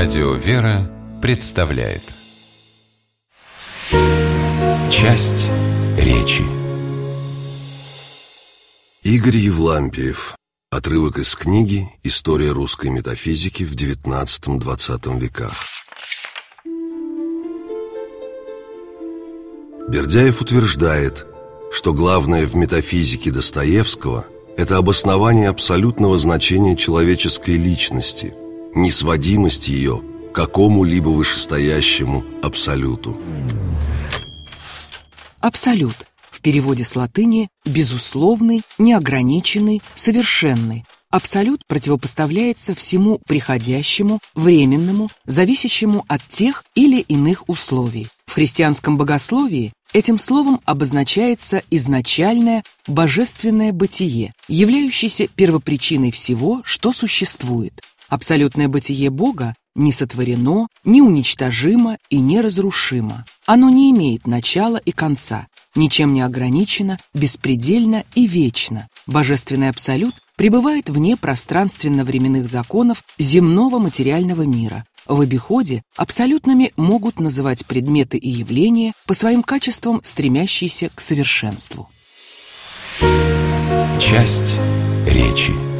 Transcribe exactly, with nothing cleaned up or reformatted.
Радио «Вера» представляет часть речи. Игорь Евлампиев. Отрывок из книги «История русской метафизики в девятнадцатом-двадцатом веках». Бердяев утверждает, что главное в метафизике Достоевского – это обоснование абсолютного значения человеческой личности, несводимость ее к какому-либо вышестоящему абсолюту. Абсолют. В переводе с латыни «безусловный», «неограниченный», «совершенный». Абсолют противопоставляется всему приходящему, временному, зависящему от тех или иных условий. В христианском богословии этим словом обозначается изначальное божественное бытие, являющееся первопричиной всего, что существует. Абсолютное бытие Бога не сотворено, не уничтожимо и неразрушимо. Оно не имеет начала и конца, ничем не ограничено, беспредельно и вечно. Божественный абсолют пребывает вне пространственно-временных законов земного материального мира. В обиходе абсолютными могут называть предметы и явления, по своим качествам стремящиеся к совершенству. Часть речи.